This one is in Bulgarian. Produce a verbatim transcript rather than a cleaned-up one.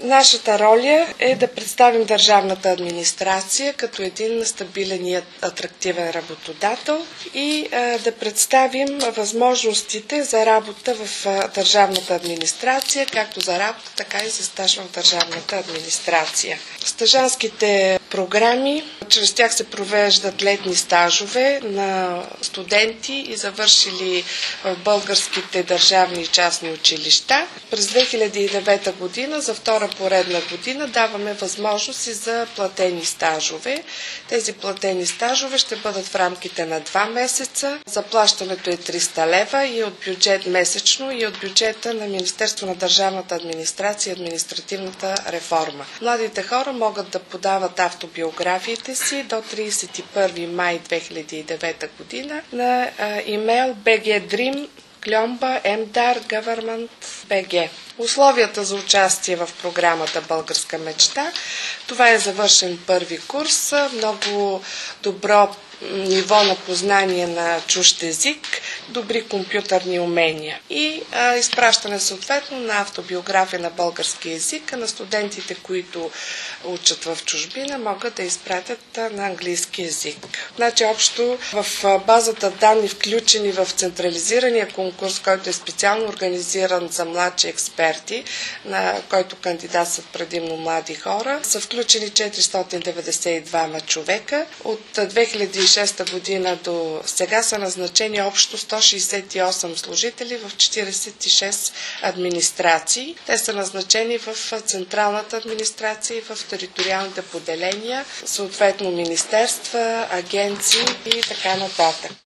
Нашата роля е да представим държавната администрация като един стабилен и атрактивен работодател и а, да представим възможностите за работа в а, държавната администрация, както за работа, така и за стаж в държавната администрация. Стажанските програми, чрез тях се провеждат летни стажове на студенти и завършили в българските държавни и частни училища. През две хиляди и девета година, за втора поредна година, даваме възможности за платени стажове. Тези платени стажове ще бъдат в рамките на два месеца. Заплащането е триста лева и от бюджет месечно и от бюджета на Министерство на държавната администрация и административната реформа. Младите хора могат да подават автобиографиите си до тридесет и първи май две хиляди и девета година на имейл би джи дрим кльомба ем дар гъвърмент точка би джи. Условията за участие в програмата Българска мечта. Това е завършен първи курс, много добро ниво на познание на чужд език, добри компютърни умения и а, изпращане съответно на автобиография на български език, а на студентите, които учат в чужбина, могат да изпратят а, на английски език. Значи общо в а, базата данни, включени в централизирания конкурс, който е специално организиран за младши експерти, на който кандидатстват предимно млади хора, са включени четиристотин деветдесет и двама човека. От две хиляди и шеста година до сега са назначени общо сто шейсет и осем служители в четиридесет и шест администрации. Те са назначени в централната администрация и в териториалните поделения, съответно министерства, агенции и така нататък.